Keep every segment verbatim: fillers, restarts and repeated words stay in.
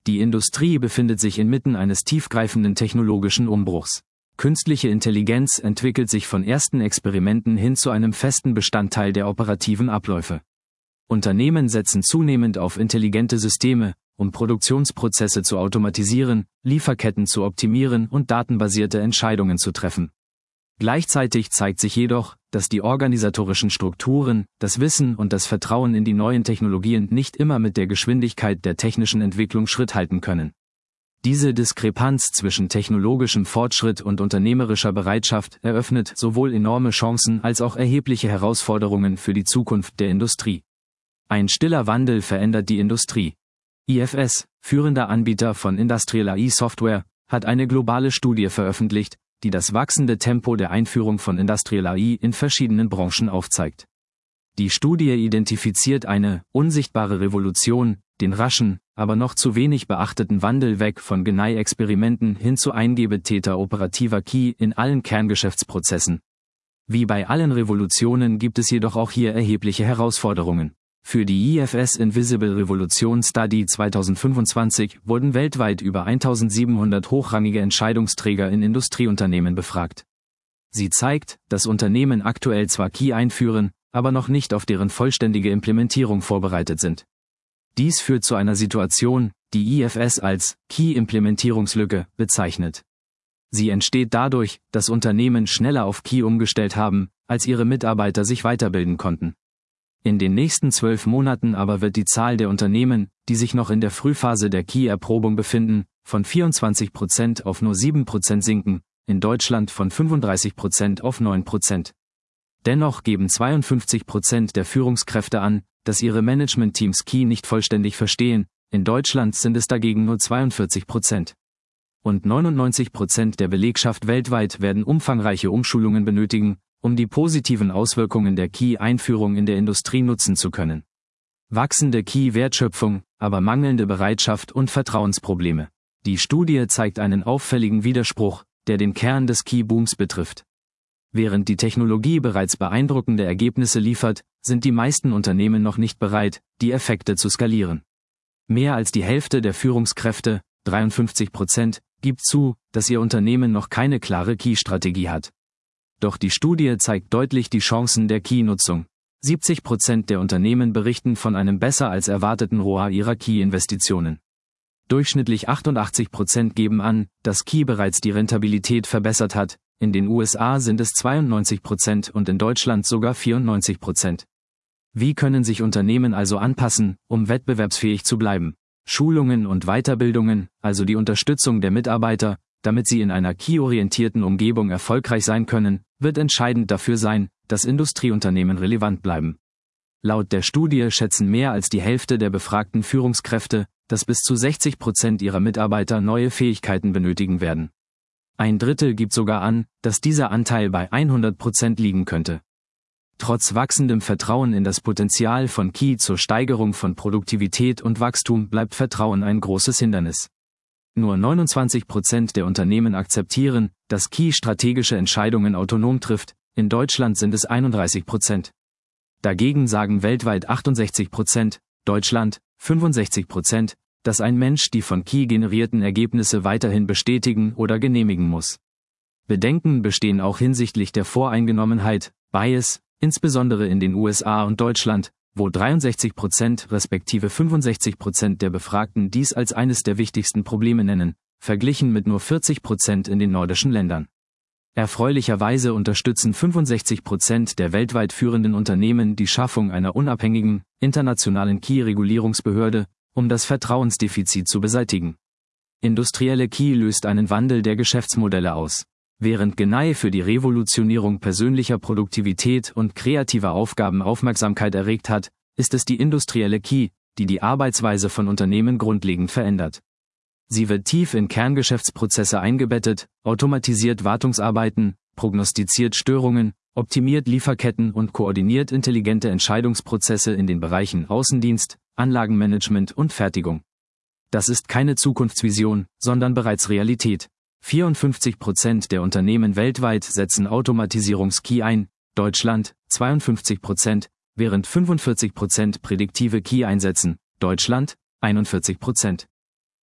Die Industrie befindet sich inmitten eines tiefgreifenden technologischen Umbruchs. Künstliche Intelligenz entwickelt sich von ersten Experimenten hin zu einem festen Bestandteil der operativen Abläufe. Unternehmen setzen zunehmend auf intelligente Systeme, um Produktionsprozesse zu automatisieren, Lieferketten zu optimieren und datenbasierte Entscheidungen zu treffen. Gleichzeitig zeigt sich jedoch, dass die organisatorischen Strukturen, das Wissen und das Vertrauen in die neuen Technologien nicht immer mit der Geschwindigkeit der technischen Entwicklung Schritt halten können. Diese Diskrepanz zwischen technologischem Fortschritt und unternehmerischer Bereitschaft eröffnet sowohl enorme Chancen als auch erhebliche Herausforderungen für die Zukunft der Industrie. Ein stiller Wandel verändert die Industrie. I F S, führender Anbieter von Industrial A I-Software, hat eine globale Studie veröffentlicht, die das wachsende Tempo der Einführung von Industrial A I in verschiedenen Branchen aufzeigt. Die Studie identifiziert eine unsichtbare Revolution, den raschen, aber noch zu wenig beachteten Wandel weg von Genei-Experimenten hin zu Eingebetäter operativer Key in allen Kerngeschäftsprozessen. Wie bei allen Revolutionen gibt es jedoch auch hier erhebliche Herausforderungen. Für die I F S Invisible Revolution Study zweitausendfünfundzwanzig wurden weltweit über eintausendsiebenhundert hochrangige Entscheidungsträger in Industrieunternehmen befragt. Sie zeigt, dass Unternehmen aktuell zwar Key einführen, aber noch nicht auf deren vollständige Implementierung vorbereitet sind. Dies führt zu einer Situation, die I F S als Key-Implementierungslücke bezeichnet. Sie entsteht dadurch, dass Unternehmen schneller auf Key umgestellt haben, als ihre Mitarbeiter sich weiterbilden konnten. In den nächsten zwölf Monaten aber wird die Zahl der Unternehmen, die sich noch in der Frühphase der Key-Erprobung befinden, von vierundzwanzig Prozent auf nur sieben Prozent sinken, in Deutschland von fünfunddreißig Prozent auf neun Prozent. Dennoch geben zweiundfünfzig Prozent der Führungskräfte an, dass ihre Management-Teams Key nicht vollständig verstehen, in Deutschland sind es dagegen nur zweiundvierzig Prozent. Und neunundneunzig Prozent der Belegschaft weltweit werden umfangreiche Umschulungen benötigen, um die positiven Auswirkungen der Key-Einführung in der Industrie nutzen zu können. Wachsende Key-Wertschöpfung, aber mangelnde Bereitschaft und Vertrauensprobleme. Die Studie zeigt einen auffälligen Widerspruch, der den Kern des Key-Booms betrifft. Während die Technologie bereits beeindruckende Ergebnisse liefert, sind die meisten Unternehmen noch nicht bereit, die Effekte zu skalieren. Mehr als die Hälfte der Führungskräfte, dreiundfünfzig Prozent, gibt zu, dass ihr Unternehmen noch keine klare Key-Strategie hat. Doch die Studie zeigt deutlich die Chancen der Key-Nutzung. siebzig Prozent der Unternehmen berichten von einem besser als erwarteten R O A ihrer Key-Investitionen. Durchschnittlich achtundachtzig Prozent geben an, dass Key bereits die Rentabilität verbessert hat, in den U S A sind es zweiundneunzig Prozent und in Deutschland sogar vierundneunzig Prozent. Wie können sich Unternehmen also anpassen, um wettbewerbsfähig zu bleiben? Schulungen und Weiterbildungen, also die Unterstützung der Mitarbeiter, damit sie in einer key-orientierten Umgebung erfolgreich sein können, wird entscheidend dafür sein, dass Industrieunternehmen relevant bleiben. Laut der Studie schätzen mehr als die Hälfte der befragten Führungskräfte, dass bis zu sechzig Prozent ihrer Mitarbeiter neue Fähigkeiten benötigen werden. Ein Drittel gibt sogar an, dass dieser Anteil bei hundert Prozent liegen könnte. Trotz wachsendem Vertrauen in das Potenzial von Key zur Steigerung von Produktivität und Wachstum bleibt Vertrauen ein großes Hindernis. Nur neunundzwanzig Prozent der Unternehmen akzeptieren, dass Key strategische Entscheidungen autonom trifft, in Deutschland sind es einunddreißig Prozent. Dagegen sagen weltweit achtundsechzig Prozent, Deutschland fünfundsechzig Prozent, dass ein Mensch die von Key generierten Ergebnisse weiterhin bestätigen oder genehmigen muss. Bedenken bestehen auch hinsichtlich der Voreingenommenheit, Bias, insbesondere in den U S A und Deutschland, wo dreiundsechzig Prozent respektive fünfundsechzig Prozent der Befragten dies als eines der wichtigsten Probleme nennen, verglichen mit nur vierzig Prozent in den nordischen Ländern. Erfreulicherweise unterstützen fünfundsechzig Prozent der weltweit führenden Unternehmen die Schaffung einer unabhängigen, internationalen Key-Regulierungsbehörde, um das Vertrauensdefizit zu beseitigen. Industrielle Key löst einen Wandel der Geschäftsmodelle aus. Während Genei für die Revolutionierung persönlicher Produktivität und kreativer Aufgaben Aufmerksamkeit erregt hat, ist es die industrielle Key, die die Arbeitsweise von Unternehmen grundlegend verändert. Sie wird tief in Kerngeschäftsprozesse eingebettet, automatisiert Wartungsarbeiten, prognostiziert Störungen, optimiert Lieferketten und koordiniert intelligente Entscheidungsprozesse in den Bereichen Außendienst, Anlagenmanagement und Fertigung. Das ist keine Zukunftsvision, sondern bereits Realität. vierundfünfzig Prozent der Unternehmen weltweit setzen Automatisierungs-Key ein, Deutschland zweiundfünfzig Prozent, während fünfundvierzig Prozent prädiktive Key einsetzen, Deutschland einundvierzig Prozent.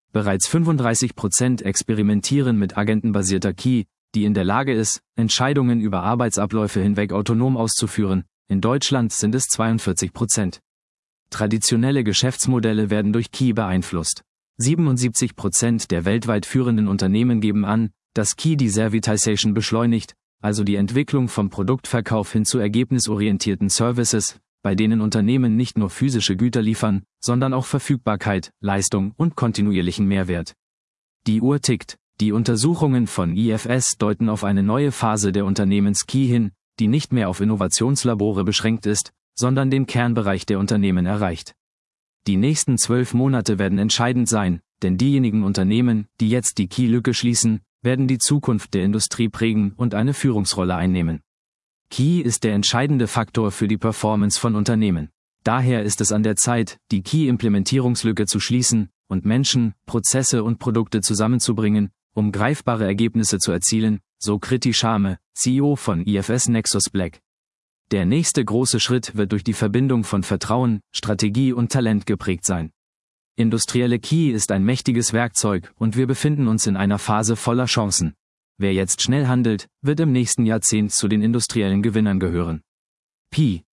Bereits fünfunddreißig Prozent experimentieren mit agentenbasierter K I, die in der Lage ist, Entscheidungen über Arbeitsabläufe hinweg autonom auszuführen. In Deutschland sind es zweiundvierzig Prozent. Traditionelle Geschäftsmodelle werden durch K I beeinflusst. siebenundsiebzig Prozent der weltweit führenden Unternehmen geben an, dass K I die Servitization beschleunigt, also die Entwicklung vom Produktverkauf hin zu ergebnisorientierten Services, bei denen Unternehmen nicht nur physische Güter liefern, sondern auch Verfügbarkeit, Leistung und kontinuierlichen Mehrwert. Die Uhr tickt. Die Untersuchungen von I F S deuten auf eine neue Phase der Unternehmens-K I hin, die nicht mehr auf Innovationslabore beschränkt ist, sondern den Kernbereich der Unternehmen erreicht. Die nächsten zwölf Monate werden entscheidend sein, denn diejenigen Unternehmen, die jetzt die K I-Lücke schließen, werden die Zukunft der Industrie prägen und eine Führungsrolle einnehmen. K I ist der entscheidende Faktor für die Performance von Unternehmen. Daher ist es an der Zeit, die K I-Implementierungslücke zu schließen und Menschen, Prozesse und Produkte zusammenzubringen, um greifbare Ergebnisse zu erzielen, so Kriti Sharma, C E O von I F S Nexus Black. Der nächste große Schritt wird durch die Verbindung von Vertrauen, Strategie und Talent geprägt sein. Industrielle K I ist ein mächtiges Werkzeug und wir befinden uns in einer Phase voller Chancen. Wer jetzt schnell handelt, wird im nächsten Jahrzehnt zu den industriellen Gewinnern gehören. P